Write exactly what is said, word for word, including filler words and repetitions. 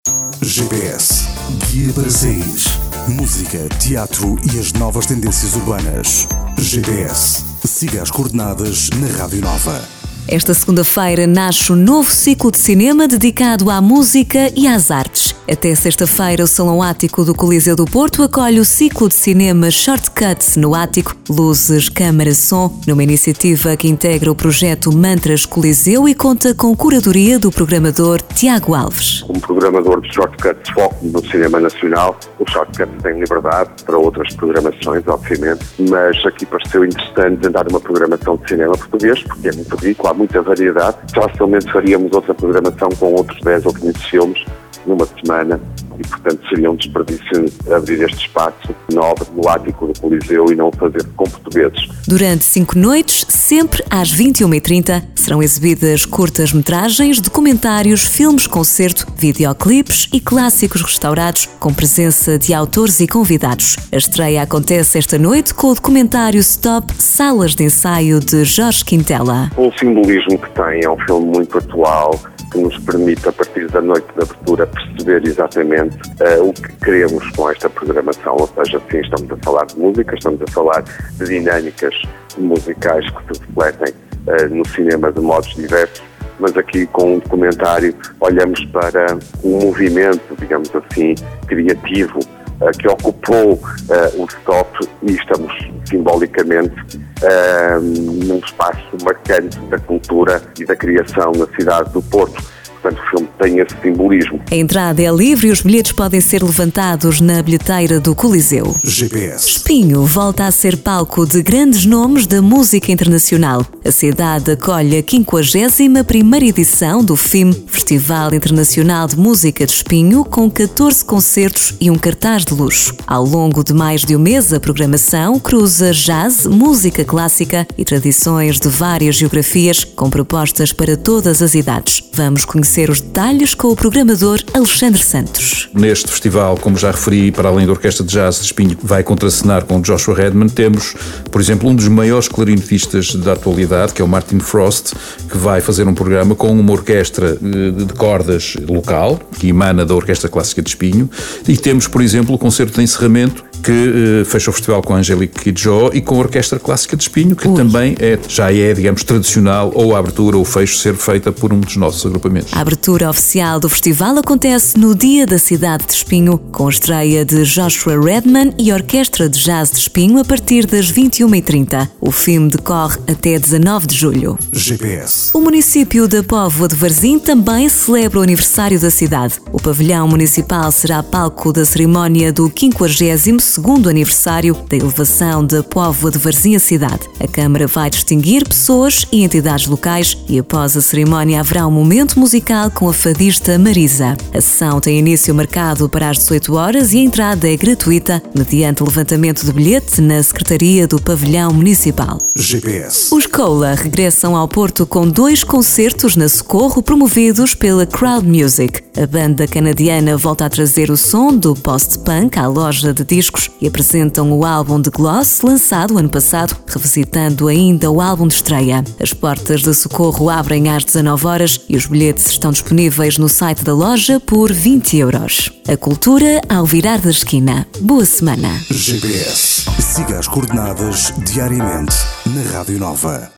G P S, guia para saís. Música, teatro e as novas tendências urbanas. G P S, siga as coordenadas na Rádio Nova. Esta segunda-feira nasce um novo ciclo de cinema dedicado à música e às artes. Até sexta-feira, o Salão Ático do Coliseu do Porto acolhe o ciclo de cinema Shortcuts no Ático, Luzes, Câmara, Som, numa iniciativa que integra o projeto Mantras Coliseu e conta com curadoria do programador Tiago Alves. Como programador de Shortcuts foco no cinema nacional, o Shortcuts tem liberdade para outras programações, obviamente, mas aqui pareceu interessante dar uma programação de cinema português, porque é muito rico, há muita variedade. Facilmente faríamos outra programação com outros dez ou quinze filmes numa semana e, portanto, seria um desperdício abrir este espaço novo no Ático do Coliseu e não fazer com portugueses. Durante cinco noites, sempre às vinte e uma e trinta, serão exibidas curtas-metragens, documentários, filmes-concerto, videoclipes e clássicos restaurados com presença de autores e convidados. A estreia acontece esta noite com o documentário Stop, Salas de Ensaio de Jorge Quintela. O simbolismo que tem é um filme muito atual, que nos permite, a partir da noite de abertura, perceber exatamente uh, o que queremos com esta programação. Ou seja, sim, estamos a falar de música, estamos a falar de dinâmicas musicais que se refletem uh, no cinema de modos diversos, mas aqui com um documentário olhamos para um movimento, digamos assim, criativo, uh, que ocupou uh, o Stop e estamos simbolicamente uh, num espaço marcante da cultura e da criação na cidade do Porto. Portanto, o filme tem esse simbolismo. A entrada é livre e os bilhetes podem ser levantados na bilheteira do Coliseu. G P S. Espinho volta a ser palco de grandes nomes da música internacional. A cidade acolhe a quinquagésima primeira edição do F I M, Festival Internacional de Música de Espinho, com catorze concertos e um cartaz de luxo. Ao longo de mais de um mês, a programação cruza jazz, música clássica e tradições de várias geografias, com propostas para todas as idades. Vamos conhecer os detalhes com o programador Alexandre Santos. Neste festival, como já referi, para além da Orquestra de Jazz de Espinho, vai contracenar com Joshua Redman, temos, por exemplo, um dos maiores clarinetistas da atualidade, que é o Martin Frost, que vai fazer um programa com uma orquestra de cordas local, que emana da Orquestra Clássica de Espinho, e temos, por exemplo, o concerto de encerramento que uh, fecha o festival com a Angélica Kidjo e com a Orquestra Clássica de Espinho, que Ui. também é, já é, digamos, tradicional, ou a abertura ou o fecho ser feita por um dos nossos agrupamentos. A abertura oficial do festival acontece no Dia da Cidade de Espinho, com a estreia de Joshua Redman e Orquestra de Jazz de Espinho a partir das vinte e uma e trinta. O filme decorre até dezanove de julho. G P S. O município da Póvoa de Varzim também celebra o aniversário da cidade. O pavilhão municipal será palco da cerimónia do quinquagésimo segundo aniversário da elevação da Póvoa de Varzim à cidade. A Câmara vai distinguir pessoas e entidades locais e após a cerimónia haverá um momento musical com a fadista Marisa. A sessão tem início marcado para as dezoito horas e a entrada é gratuita mediante levantamento de bilhete na Secretaria do Pavilhão Municipal. G P S. Os Cola regressam ao Porto com dois concertos na Socorro promovidos pela Crowd Music. A banda canadiana volta a trazer o som do post-punk à loja de discos e apresentam o álbum de Gloss, lançado ano passado, revisitando ainda o álbum de estreia. As portas da Socorro abrem às dezanove horas e os bilhetes estão disponíveis no site da loja por vinte euros. A cultura ao virar da esquina. Boa semana. G P S. Siga as coordenadas diariamente na Rádio Nova.